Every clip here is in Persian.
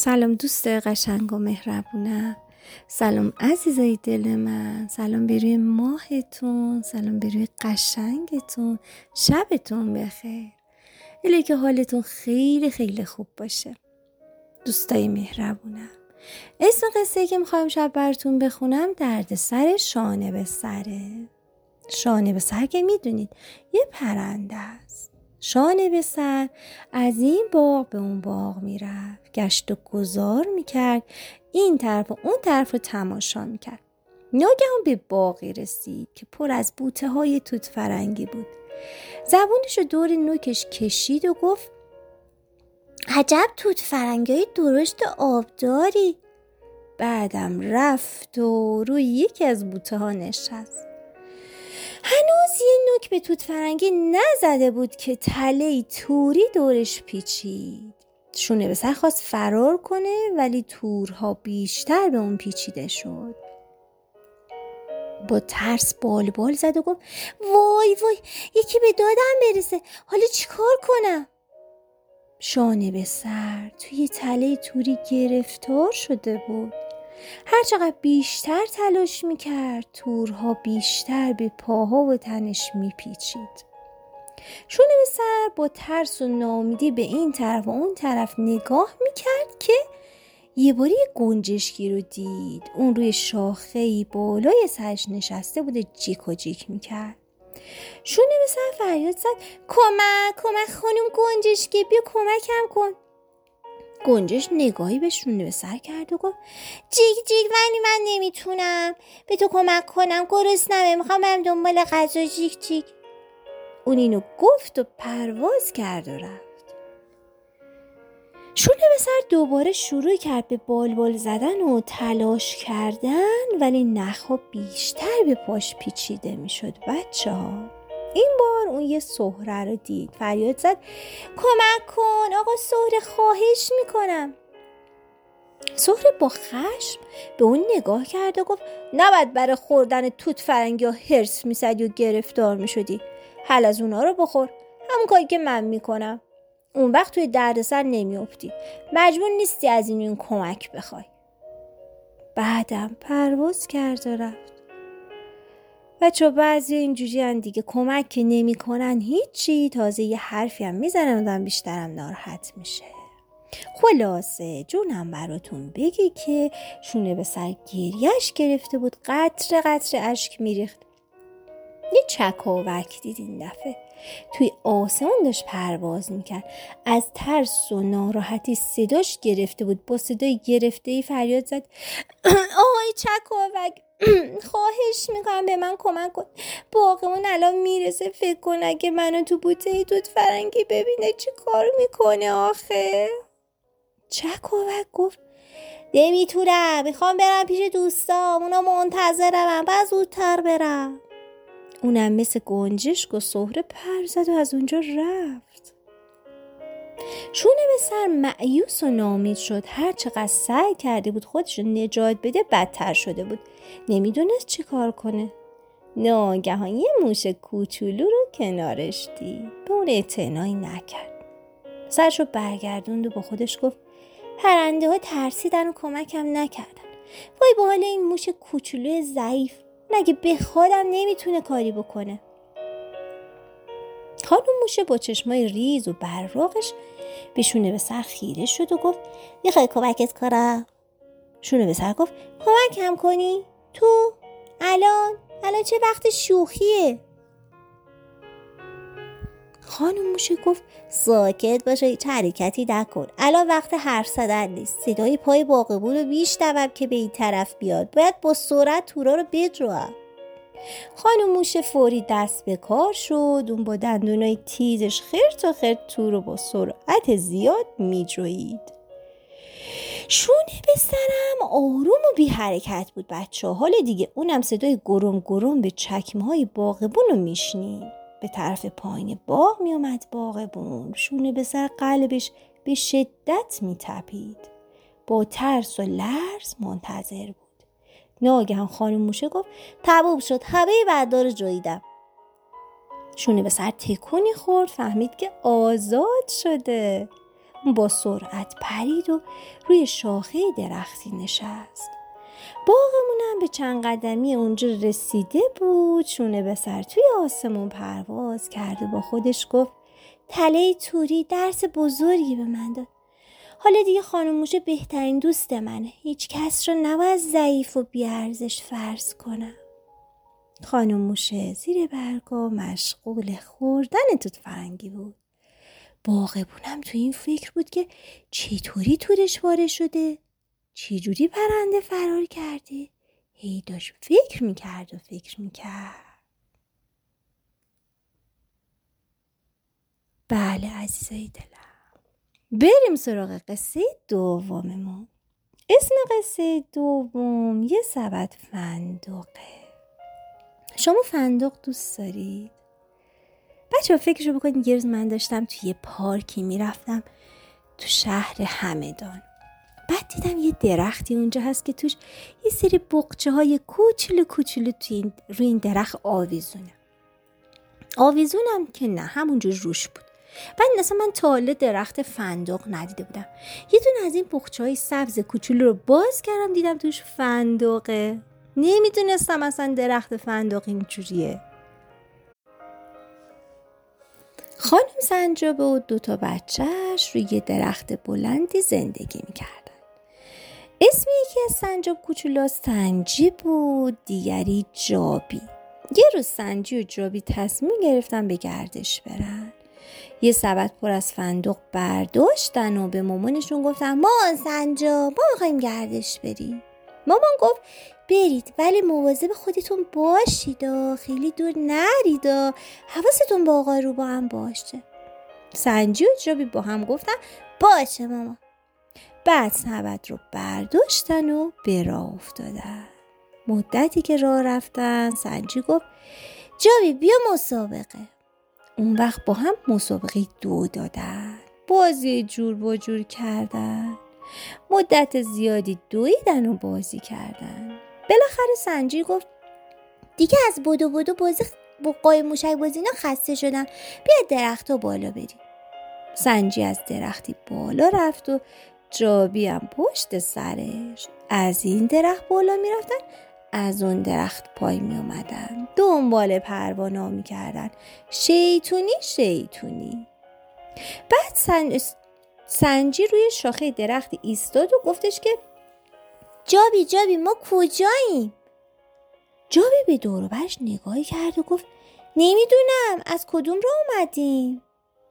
سلام دوست قشنگ و مهربونم. سلام عزیزای دل من. سلام به روی ماهتون. سلام به روی قشنگتون. شبتون بخیر. الهی که حالتون خیلی خیلی خوب باشه. دوستای مهربونم، اسم قصه که میخوایم شب براتون بخونم دردسر شانه به سره. شانه به سر که میدونید یه پرنده است. شانه به سر از این باغ به اون باغ میرفت، گشت و گذار میکرد، این طرف و اون طرف رو تماشا میکرد. ناگهان به باغی رسید که پر از بوته های توت فرنگی بود. زبونش رو دور نوکش کشید و گفت: عجب توت فرنگی درشت آبداری. بعدم رفت و روی یکی از بوته ها نشست. هنوز یه نوک به توت فرنگی نزده بود که تله توری دورش پیچید. شونه به سر خواست فرار کنه، ولی تورها بیشتر به اون پیچیده شد. با ترس بال زد و گفت: وای یکی به دادم برسه، حالا چی کار کنم؟ شانه به سر توی تله توری گرفتار شده بود. هر چقدر بیشتر تلاش میکرد، تورها بیشتر به پاها و تنش میپیچید. شونه به سر با ترس و ناامیدی به این طرف و اون طرف نگاه میکرد که یه باری گنجشکی رو دید. اون روی شاخه‌ای بالای سرش نشسته بود، جیک و جیک میکرد. شونه به سر فریاد زد: کمک خانم گنجشکی، بیا کمکم کن. گنجش نگاهی به شونه به سر کرد و گفت: جیک ولی من نمیتونم به تو کمک کنم، گرسنمه، میخوام برم دنبال غذا. جیک. اون اینو گفت و پرواز کرد و رفت. شونه به سر دوباره شروع کرد به بال زدن و تلاش کردن، ولی نخو بیشتر به پاش پیچیده میشد. بچه‌ها، این بار اون یه سهره رو دید. فریاد زد: کمک کن آقا سهره، خواهش میکنم. سهره با خشم به اون نگاه کرد و گفت: نباید برای خوردن توت فرنگی ها هرس میزدی و گرفتار میشدی. حل از اونا رو بخور، همون کاری که من میکنم. اون وقت توی دردسر نمیافتی، مجبور نیستی از این کمک بخوای. بعدم پرواز کرد و رفت. بچه بعضی اینجوری هن دیگه، کمک که نمی کنن هیچی، تازه یه حرفی هم میزنن آدم بیشترم ناراحت میشه. خلاصه جونم براتون بگی که شونه به سر گریهش گرفته بود، قطره اشک میریخت. یه چکاوک دید این دفعه توی آسمون داشت پرواز میکرد. از ترس و ناراحتی صداش گرفته بود. با صدای گرفته‌ای فریاد زد: آهای چکاوک، خواهش میکنم به من کمک کن. باغمون الان میرسه، فکر کن اگه منو تو بوته توت فرنگی ببینه چی کار میکنه آخه؟ چکاوک گفت: نمیتونم، میخوام برم پیش دوستام، اونا منتظرم، بعد زودتر برم. اونم مثل گنجشک و سهره پر زد و از اونجا رفت. شونه به سر مایوس و ناامید شد. هر چقدر سعی کرده بود خودش رو نجات بده، بدتر شده بود. نمیدونست چی کار کنه. ناگهان یه موش کوچولو رو کنارش دید. به اون اعتنایی نکرد. سرش رو برگردوند و با خودش گفت: پرنده ها ترسیدن و کمکم نکردن. وای به حال این موش کوچولو ضعیف، مگه بخوادم نمیتونه کاری بکنه. خانم موشه با چشمای ریز و براقش به شونه به سر خیره شد و گفت: میخوای کمکت کنم؟ شونه به سر گفت: کمکم کنی؟ تو؟ الان چه وقت شوخیه؟ خانم موشه گفت: ساکت باشه، هیچ حرکتی نکن، الان وقت حرف زدن نیست. صدای پای باغبون رو میشنوم که به این طرف بیاد، باید با سرعت تورا رو بجوام. خانم موشه فوری دست به کار شد. اون با دندونای تیزش خرت تور رو با سرعت زیاد میجوید. شونه به سرم آروم و بی حرکت بود. بچه‌ها حال دیگه اونم صدای گرم به چکمه‌های باغبون رو میشنید. به طرف پایین باغ میومد باغبون. شونه به سر قلبش به شدت میتپید. با ترس و لرز منتظر بود. ناگهان خانم موشه گفت: تموم شد، همه بندا رو جویدم. شونه به سر تکونی خورد، فهمید که آزاد شده. اون با سرعت پرید و روی شاخه درختی نشست. باغمونم به چند قدمی اونجا رسیده بود. شونه به سر توی آسمون پرواز کرد و با خودش گفت تله توری درس بزرگی به من داد. حالا دیگه خانم موشه بهترین دوست منه. هیچ کس رو نباید ضعیف و بیارزش فرض کنم. خانم موشه زیر برگا مشغول خوردن توت فرنگی بود. باغبونم تو این فکر بود که چطوری تورش وارد شده؟ چجوری پرنده فرار کرده؟ هی داشت فکر میکرد. بله عزیزای دلم، بریم سراغ قصه دوممون. اسم قصه دوم یه سبد فندقه. شما فندق دوست دارید؟ بچه ها فکرشو بکنید. یه روز من داشتم توی یه پارکی میرفتم تو شهر همدان. بعد دیدم یه درختی اونجا هست که توش یه سری بقچه های کوچولو روی این درخت آویزونم که نه، همونجا روش بود. بعد اصلا من تا حالا درخت فندق ندیده بودم. یه دونه از این بقچه های سبز کوچولو رو باز کردم، دیدم توش فندقه. نمیدونستم اصلا درخت فندق اینجوریه. خانم سنجابه و 2 بچهش روی درخت بلندی زندگی میکردن. اسم یکی از سنجاب کوچولا سنجی بود، دیگری جابی. یه روز سنجی و جابی تصمیم گرفتن به گردش برن. یه سبد پر از فندق برداشتن و به مامانشون گفتن مامان سنجاب ما میخوایم گردش بریم. مامان گفت برید ولی مواظب خودتون باشید، خیلی دور نرید، حواستون به آقا رو با هم باشه. سنجی و جابی با هم گفتن باشه مامان. بعد سبد رو برداشتن و به راه افتادن. مدتی که راه رفتن سنجی گفت جابی بیا مسابقه. اون وقت با هم مسابقه 2 دادن. بازی جور با جور کردن. مدت زیادی دویدن و بازی کردن. بالاخره سنجی گفت دیگه از بدو بازی با قایم موشک بازی اینا خسته شدم، بیا درخت بالا بریم. سنجی از درختی بالا رفت و جابی هم پشت سرش. از این درخت بالا می رفتن، از اون درخت پای می اومدن، دنبال پروانه می کردن. شیطونی. بعد سنجی روی شاخه درخت ایستاد و گفتش که جابی ما کجاییم؟ جابی به دور و برش نگاهی کرد و گفت نمیدونم، از کدوم راه اومدیم؟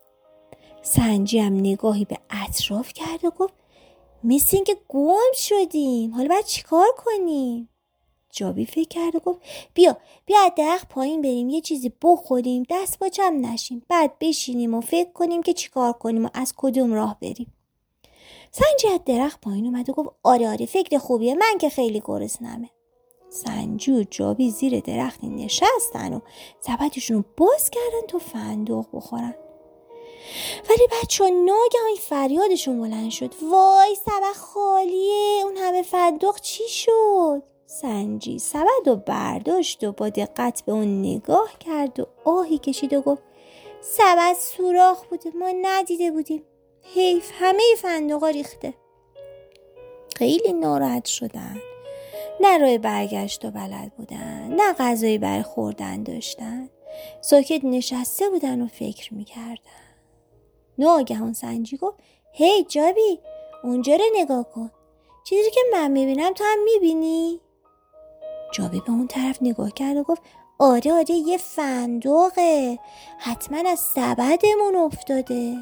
سنجی هم نگاهی به اطراف کرد و گفت مثل این که گم شدیم، حالا باید چیکار کنیم؟ جابی فکر کرد و گفت بیا از درخت پایین بریم، یه چیزی بخوریم، دست باچم نشیم، بعد بشینیم و فکر کنیم که چیکار کنیم و از کدوم راه بریم. سنجی از درخت پایین اومد و گفت آره فکر خوبیه، من که خیلی گرسنمه. سنجی و جابی زیر درختی نشستن و سبدشون رو باز کردن تا فندق بخورن. ولی بچه ها ناگهان فریادشون بلند شد وای سبد خالیه، اون همه فندق چی شد؟ سنجی سبد رو برداشت و با دقت به اون نگاه کرد و آهی کشید و گفت سبد سوراخ بوده، ما ندیده بودیم، حیف، همه فندقا ریخته. خیلی ناراحت شدن. نه راه برگشت و بلد بودن، نه غذایی برای خوردن داشتن. ساکت نشسته بودن و فکر میکردن. ناگهان سنجی گفت هی جابی اونجا رو نگاه کن، چیزی که من میبینم تو هم میبینی؟ جابی به اون طرف نگاه کرد و گفت آره یه فندقه، حتما از سبدمون افتاده.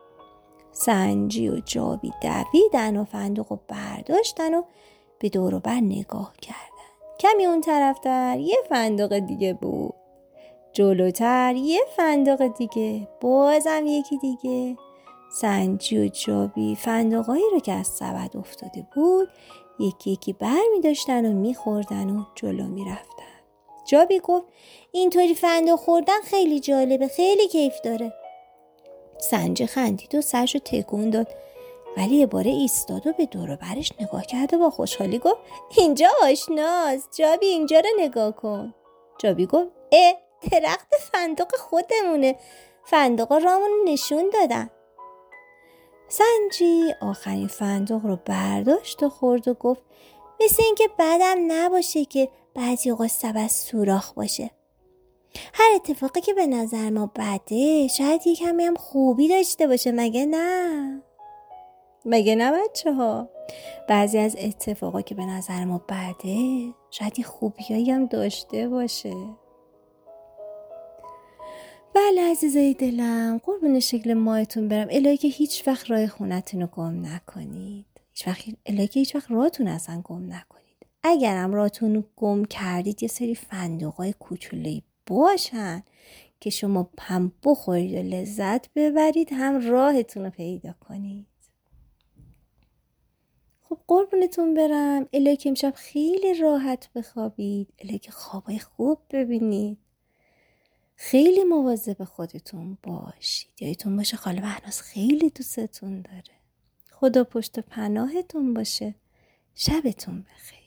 سنجی و جابی دویدن و فندق رو برداشتن و به دور و بر نگاه کردن. کمی اون طرفتر یه فندق دیگه بود، جلوتر یه فندق دیگه، بازم یکی دیگه. سنجی و جابی فندقایی رو که از سبد افتاده بود یکی بر می داشتن و می خوردن و جلو می رفتن. جابی گفت اینطوری فندق خوردن خیلی جالبه، خیلی کیف داره. سنجی خندید و سرشو تکون داد، ولی یه باره ایستاد و به دور و برش نگاه کرد و با خوشحالی گفت اینجا آشناست، جابی اینجا رو نگاه کن. جابی گفت درخت فندق خودمونه، فندقا رامون نشون دادن. سنجی آخرین فندق رو برداشت و خورد و گفت مثل این که بعدم نباشه که بعضی اوقات سبز سوراخ باشه. هر اتفاقی که به نظر ما بده شاید یک کمی هم خوبی داشته باشه، مگه نه؟ مگه نه بچه ها؟ بعضی از اتفاقا که به نظر ما بده شاید یه خوبیایی هم داشته باشه. بله عزیزای دلم، قربون شکل ماهتون برم. الهی که هیچ وقت راه خونتون رو گم نکنید. الهی که هیچ وقت راهتون اصلا گم نکنید. اگرم راهتون رو گم کردید یه سری فندقای کوچولویی باشن که شما هم بخورید و لذت ببرید هم راهتون رو پیدا کنید. خب قربونتون برم. الهی که امشب خیلی راحت بخوابید. الهی که خوابای خوب ببینید. خیلی مواظب خودتون باشید. یادتون باشه خاله مهناز خیلی دوستتون داره. خدا پشت پناهتون باشه. شبتون بخیر.